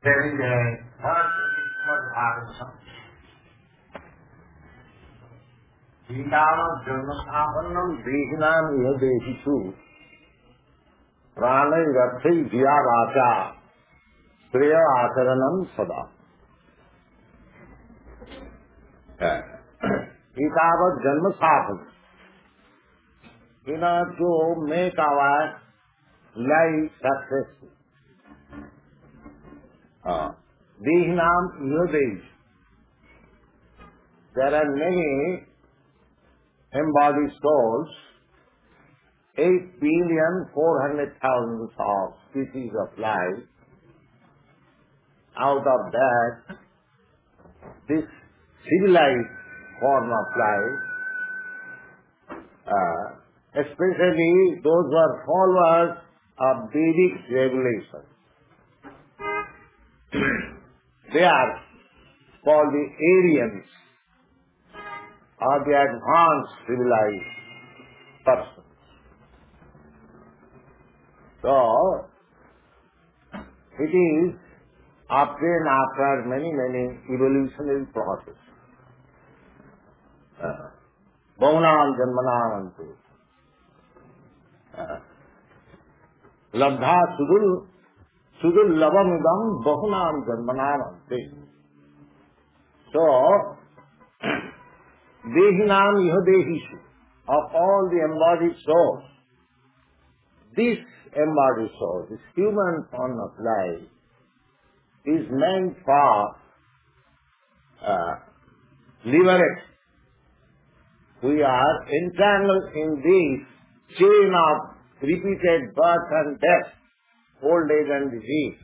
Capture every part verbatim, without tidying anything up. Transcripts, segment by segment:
There is a verse in Srimad Bhagavatam. Sitavam Janmasthapannam Dehinam Iha Dehishu Pranay Rathai Dhiya Vacha Priya Acharanam Sada. Sitavam Janmasthapannam. In order to make our life successful. Uh, Dehinam Iha Dehishu. There are many embodied souls, eight billion four hundred thousand of species of life. Out of that, this civilized form of life, uh, especially those who are followers of Vedic regulation, they are called the Aryans, or the advanced civilized persons. So, it is obtained after many, many evolutionary processes. Bahunam janmanam antu. Labdha sudul sudul labam idam bahunam janmanam ante. So, Dehinam Iha Dehishu, of all the embodied souls, this embodied soul, this human form of life, is meant for uh, liberation. We are entangled in this chain of repeated birth and death, old age and disease.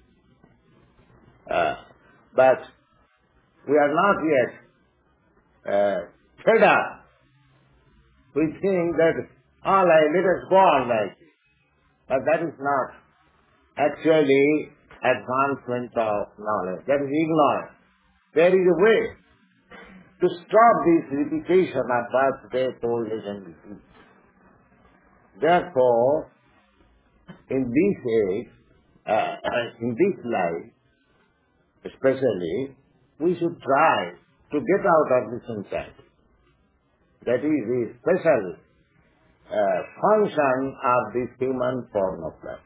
Uh, but we are not yet Uh, fed up. We think that all right, let us go on like this. But that is not actually advancement of knowledge. That is ignorance. There is a way to stop this repetition of birth, death, old age and disease. Therefore, in this age, uh, in this life, especially, we should try to get out of this insanity. That is the special uh, function of this human form of life.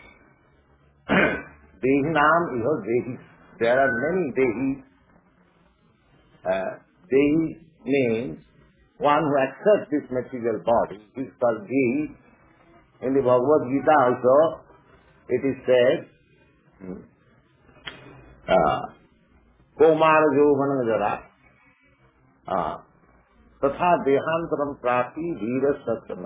Dehinam Iha Dehi. There are many Dehis. Uh, Dehi means one who accepts this material body. It is called Dehi. In the Bhagavad Gita also, it is said, uh, Komara Jovana Jara. तथा देहांतरम प्राप्ति वीर सत्यम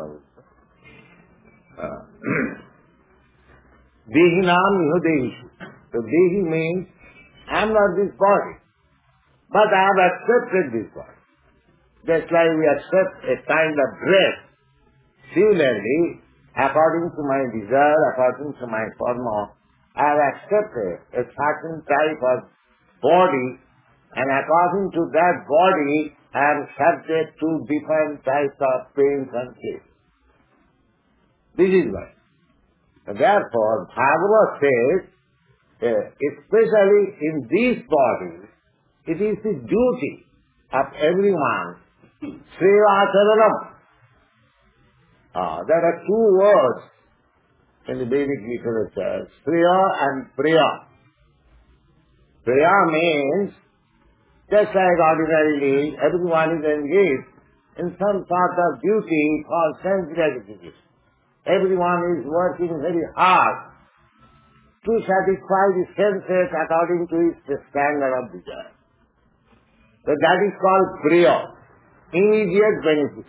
देही नाम इहो देहिषु. So dehi means I am not this body, but I have accepted this body. Just like we accept a kind of dress, similarly, according to my desire, according to my karma, I have accepted a certain type of body. And according to that body, I am subject to different types of pains and pain. This is why. Therefore, Bhagavad says, uh, especially in these bodies, it is the duty of everyone, Srevacharanam. Uh, there are two words in the Vedic literature, Sreya and Priya. Priya means just like ordinarily, everyone is engaged in some sort of duty called sense gratification. Everyone is working very hard to satisfy the senses according to his standard of desire. So that is called priya, immediate benefit.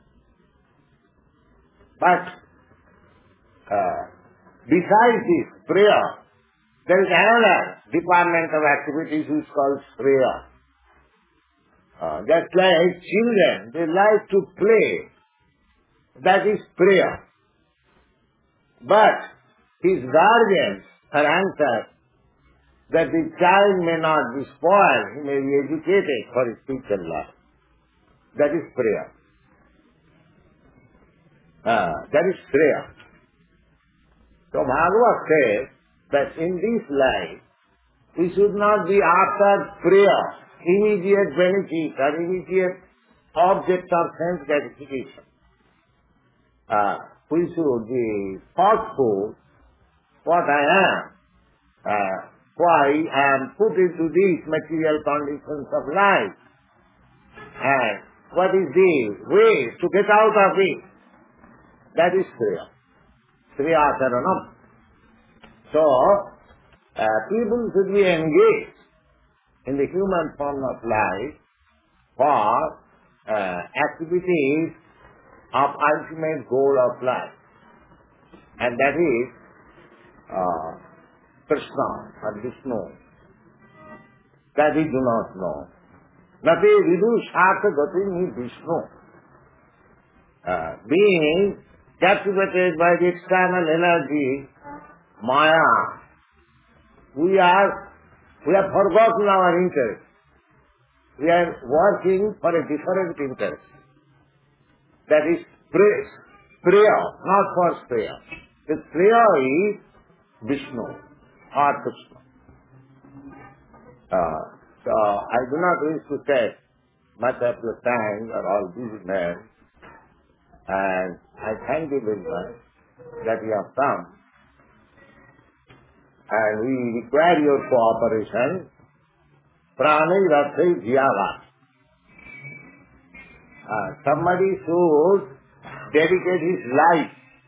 But uh, besides this priya, there is another department of activities which is called shreya. Uh, just like children, they like to play. That is prayer. But his guardians are anxious that the child may not be spoiled, he may be educated for his future life. That is prayer. Uh, that is prayer. So Bhagavad says that in this life, We should not be after prayer, immediate benefit or immediate object of sense gratification. Uh, we should be thoughtful what I am, uh, why I am put into these material conditions of life, and what is the way to get out of it. That is prayer. Kriya Saranam. So, uh, people should be engaged in the human form of life for uh, activities of ultimate goal of life. And that is uh, Krishna or Vishnu. That we do not know. Nate vidu shaka gati Vishnu. Uh, being captivated by the external energy, Maya, we are, we have forgotten our interest. We are working for a different interest. That is prayer, prayer, not for prayer. The prayer is Vishnu or Krishna. Uh, so I do not wish to take much of your time or all busy men, and I thank you very much that you have come. And we require your cooperation. Prani Rathai Jiyava. Uh, somebody should dedicate his life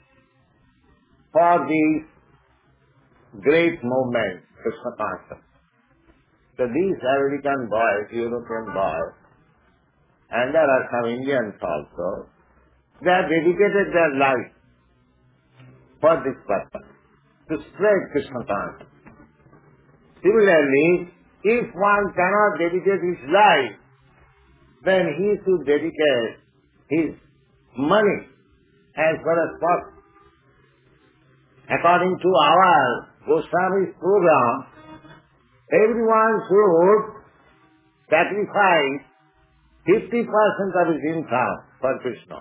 for the great movement, Krishna consciousness. So these American boys, European boys, and there are some Indians also, they have dedicated their life for this purpose, to spread Krishna consciousness. Similarly, if one cannot dedicate his life, then he should dedicate his money as far as possible. According to our Goswami's program, everyone should sacrifice fifty percent of his income for Krishna.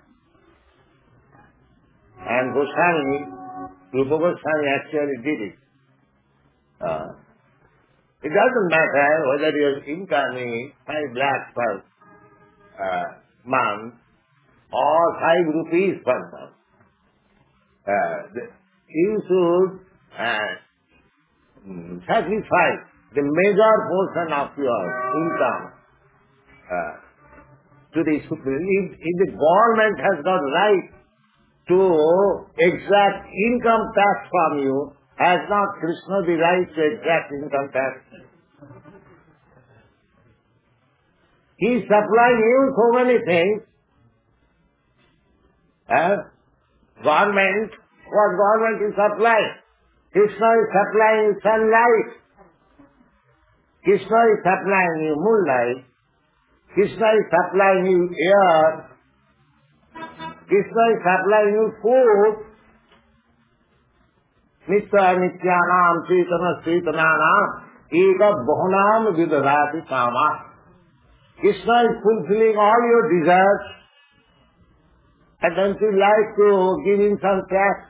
And Goswami, Rupa Goswami actually did it. Uh, it doesn't matter whether your income is five lakhs per uh, month or five rupees per month. Uh, the, you should uh, sacrifice the major portion of your income uh, to the Supreme. If, if the government has got right to exact income tax from you, has not Krishna the right to exact income tax? He is supplying you so many things. Uh, government, what government is supplying? Krishna is supplying you sunlight. Krishna is supplying you moonlight. Krishna is supplying you air. Krishna is supplying you food. Nitya nityanam cetana cetananam eka bahunam vidadati kama. Krishna is fulfilling all your desires. And don't you like to give him some tax?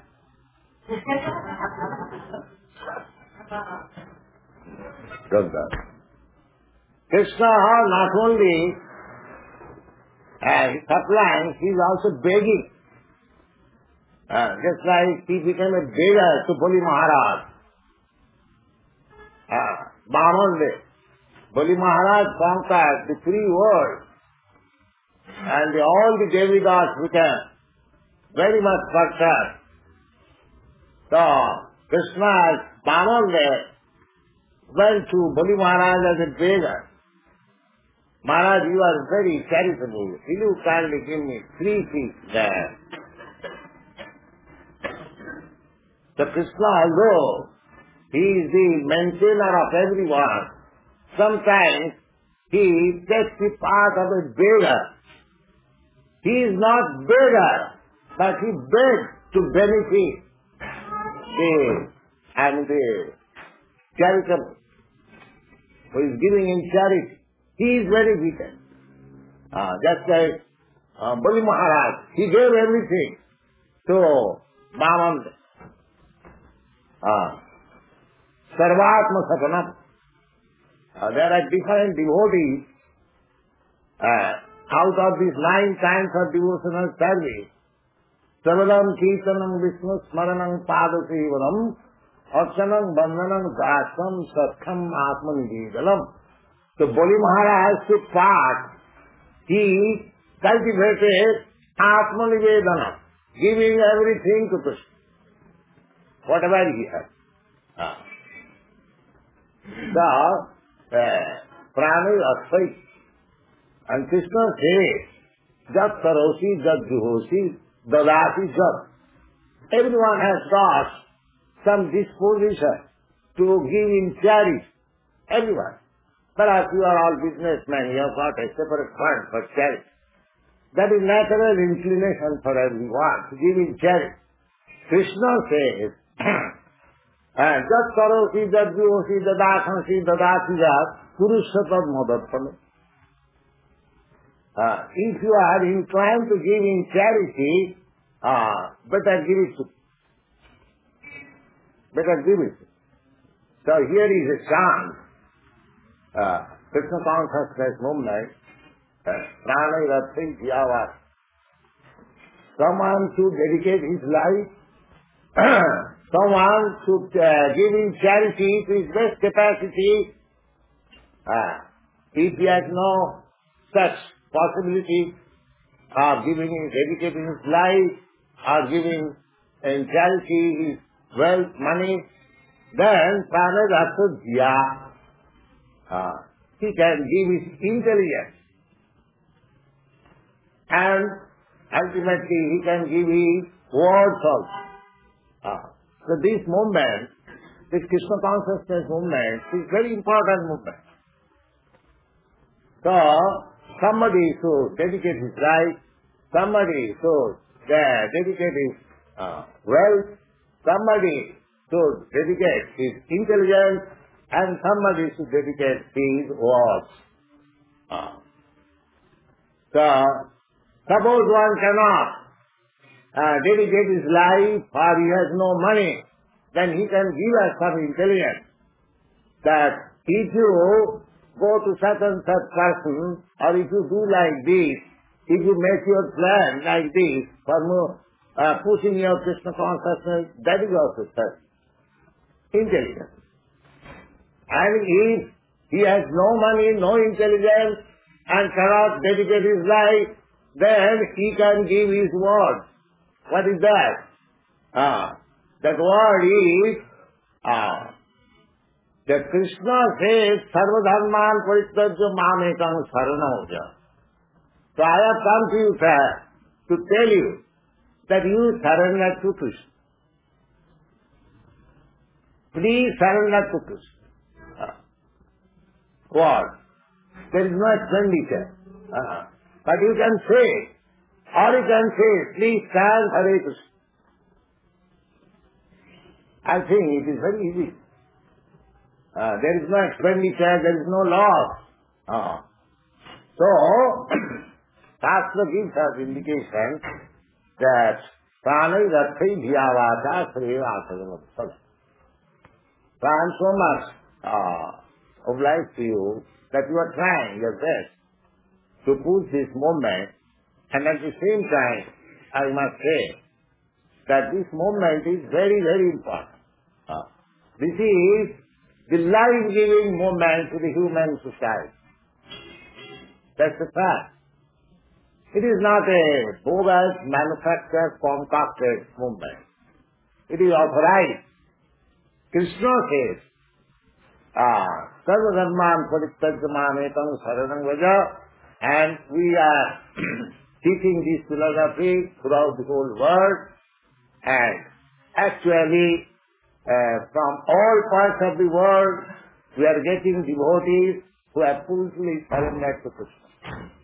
Don't that. Krishna not only uh, supplying, he is also begging. Uh, just like he became a beggar to Bali Maharaj. Uh, Bhaman, Bali Maharaj conquered the three worlds. And the, all the demigods became very much perturbed. So, Krishna as Bhaman went to Bali Maharaj as a beggar. Maharaj, you are very charitable. Will you kindly give me three feet there? So Krishna, although he is the maintainer of everyone, sometimes he takes the part of a beggar. He is not beggar, but he begs to benefit the, and the charitable, who is giving in charity. He is benefited. Uh, just like uh, Bali Maharaj, he gave everything to Bhaman. Uh, Sarvatma Sapanam. Uh, there are different devotees. Uh, out of these nine kinds of devotional service, Savadam, Kirtanam, Vishnu, Smaranam, Padasevanam, Archanam, Bandhanam, Dasam, Satkam, Atmanivedalam. So Bali Maharaj took part. He cultivated Atmanivedanam, giving everything to Krishna, whatever he had. Ah. The uh, prana is asthai. And Krishna says, Jat sarosi, jat juhosi, dadasi jat. Everyone has got some disposition to give in charity. Everyone. Perhaps you are all businessmen, you have got a separate fund for charity. That is natural inclination for everyone to give in charity. Krishna says, Jat sarosi, jat juhosi, dadasansi, dadasi jat, purushatad madatpane. Uh, if you are inclined to give in charity, uh, better give it to. Better give it. So here is a chant. Uh, Krishna consciousness movement. Prana Rathai Jyava. Someone should dedicate his life. Someone should uh, give in charity to his best capacity. Uh, if he has no such possibility of giving, dedicating his life, or giving in charity his wealth, money, then Pranadasadhya, uh, he can give his intelligence. And ultimately he can give his words also. Uh, so this movement, this Krishna consciousness movement, is very important movement. So, somebody should dedicate his life, somebody should uh, dedicate his uh, wealth, somebody should dedicate his intelligence, and somebody should dedicate his words. Uh. So, suppose one cannot uh, dedicate his life or he has no money, then he can give us some intelligence that if you go to such and such person, or if you do like this, if you make your plan like this, for uh, pushing your Krishna consciousness, that is also such intelligence. And if he has no money, no intelligence, and cannot dedicate his life, then he can give his word. What is that? Ah, that word is ah, that Krishna says, Sarva dharman parityajya mamekam saranam. So I have come to you, sir, to tell you that you surrender to Krishna. Please surrender to Krishna. Uh, what? There is no expenditure. Uh, but you can say, or you can say, please stand Hare Krishna. I think it is very easy. Uh, there is no expenditure, there is no loss. Uh, so, Shastra gives us indication that prana rathai bhyavata srivasavam. So I am so much uh, obliged to you that you are trying your best to push this movement, and at the same time, I must say that this movement is very, very important. Uh, this is the life-giving movement to the human society. That's the fact. It is not a bogus, manufactured, concocted movement. It is authorized. Krishna says, Sarva dharman parityajya mamekam saranam vraja, and we are teaching this philosophy throughout the whole world, and actually uh, from all parts of the world we are getting devotees who have fully surrendered to Krishna.